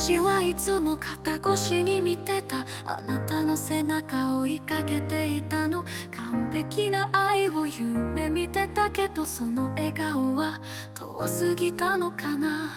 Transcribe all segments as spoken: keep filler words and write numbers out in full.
私はいつも肩越しに見てたあなたの背中を追いかけていたの。完璧な愛を夢見てたけど、その笑顔は遠すぎたのかな。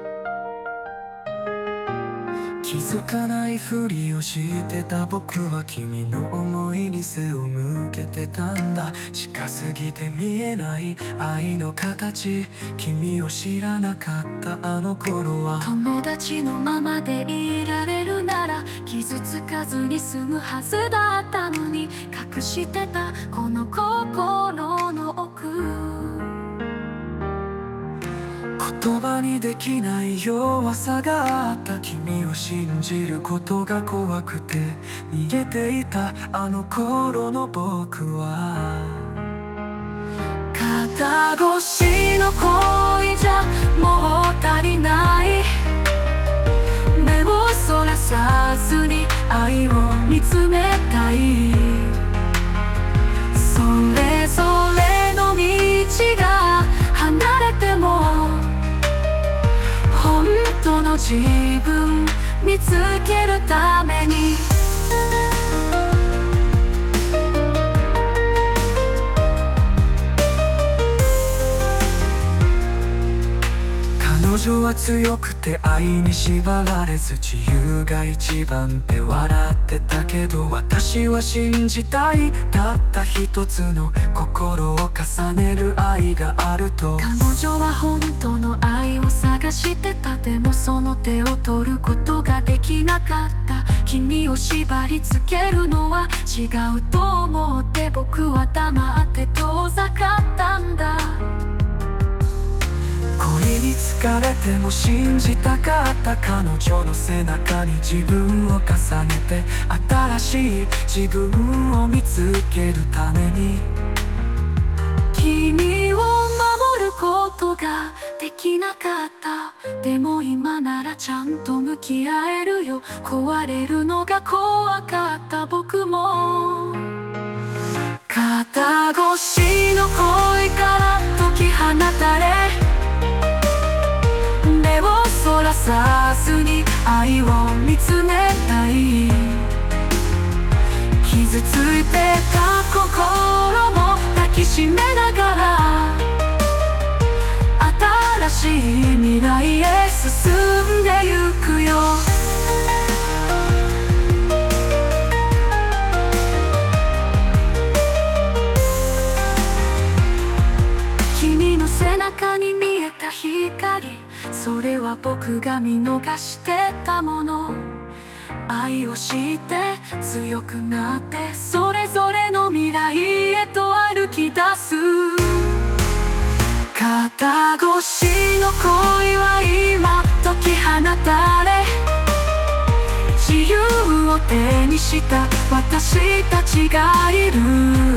気づかないふりをしてた僕は君の想いに背を向けてたんだ。近すぎて見えない愛の形、君を知らなかったあの頃は。 友達のままでいられるなら傷つかずに済むはずだったのに、隠してたこの心の奥。 言葉にできない弱さがあった。君を信じることが怖くて逃げていたあの頃の僕は。 肩越しの恋じゃもう足りない。目をそらさずに愛を見つめたい。それぞれの道が離れても本当の自分見つけるために。 彼女は強くて愛に縛られず自由が一番って笑ってたけど、私は信じたいたった一つの心を重ねる愛があると。 彼女は本当の愛を探してた。でもその手を取ることができなかった。君を縛り付けるのは違うと思って僕は黙って遠ざかったんだ。 恋に疲れても信じたかった。彼女の背中に自分を重ねて新しい自分を見つけるために。 君を守ることができなかった。でも今ならちゃんと向き合えるよ。壊れるのが怖かった僕も。肩越しの恋から解き放たれ、目をそらさずに愛を見つめたい。傷ついてた心も抱きしめながら新しい未来へ進んでゆくよ。君の背中に見えた光、それは僕が見逃してたもの。愛を知って強くなってそれぞれの未来へと歩き出す。肩越しの恋は今解き放たれ、自由を手にした私たちがいる。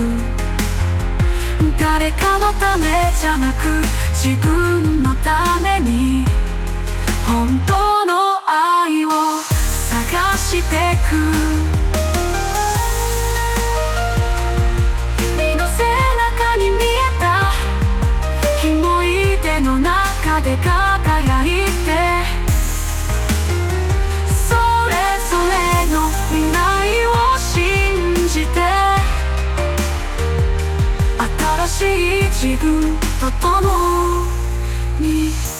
誰かのためじゃなく自分のために本当の愛を探してく。君の背中に見えた思い出の中で輝いて、それぞれの未来を信じて新しい自分と共に